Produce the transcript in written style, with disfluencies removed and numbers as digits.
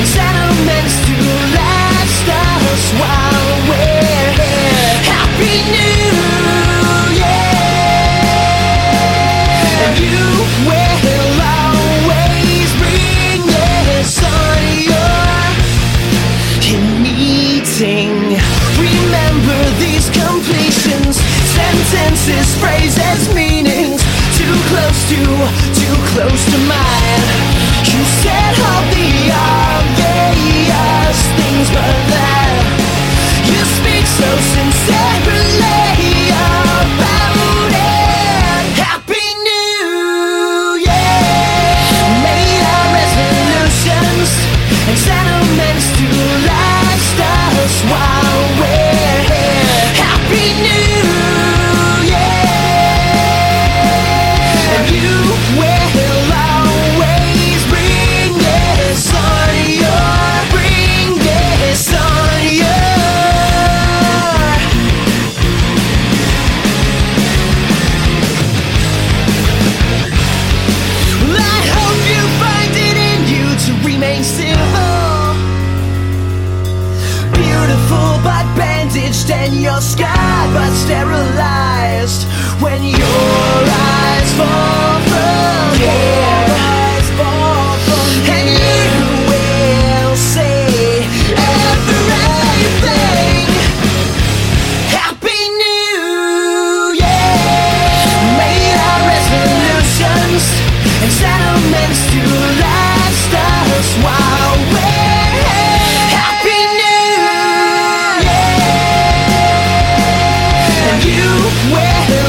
sentiments to last us while we're here. Happy New Year, and you will always bring this on your meeting. Remember these completions, sentences, phrases, meanings. Too close to mine. You said all the obvious things, but then you speak so sincerely about it. Happy New Year. Made our resolutions and sentiments to last us while we're here. Happy New Year, and you will always bring this on your. Well, I hope you find it in you to remain civil, beautiful but bandaged, and your scarred but sterilized when your eyes fall from here. And you will say everything. Happy New Year. Made our resolutions and sentiments to last us while we're here. Happy New Year, and you will